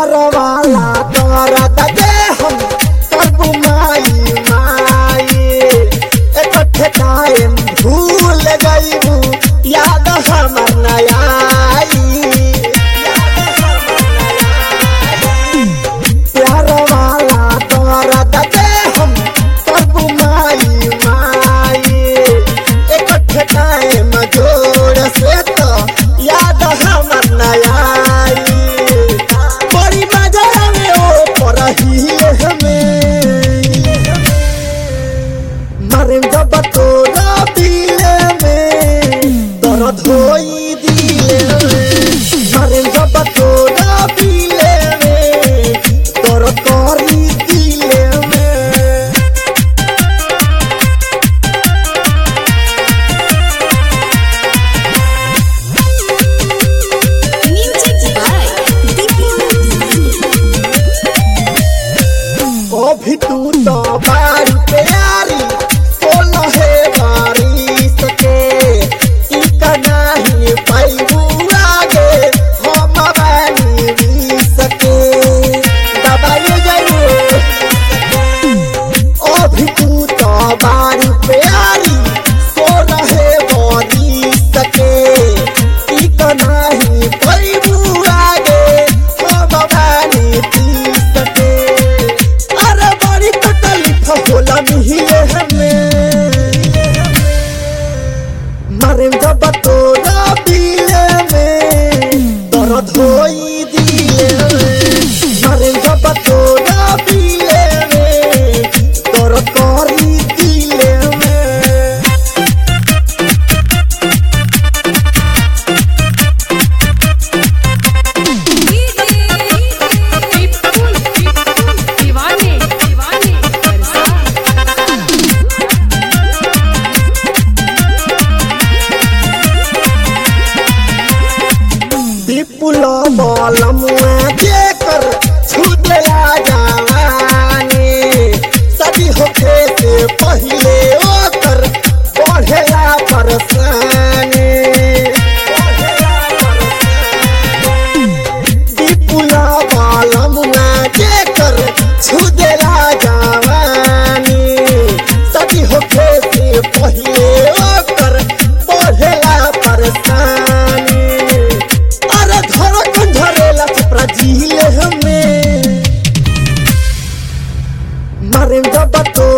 प्यार वाला दर्द दे हम करबू माई माई एक टाइम भूल गईबू याद हमर नया प्यार वाला दर्द दे हम करबू माई माई एक टाइम जोड़ से तो याद हमर नया जब तोरा दिले में दर्द होई दिले में जब तोरा दिले में दर्द करी दिले में अभी तू तो बारी प्यारी बारी प्यारी सो रहे बनी सके नहीं पैबू आगे हम बानी पी सके अरे बड़ी तकलीफ होला मिले हमें मरे जब तोरा दिले में दर्द होई दिले मरे जब तोरा दिले में दर्द करी मलम देकर छूटला जवानी सदी होखे से पहले ओकर बढ़ेला परेशानी विपुला मलम देकर छूटला जवानी सदी होखे से पहले ओकर बढ़ेला परेशानी जिले हमें मरे जब तो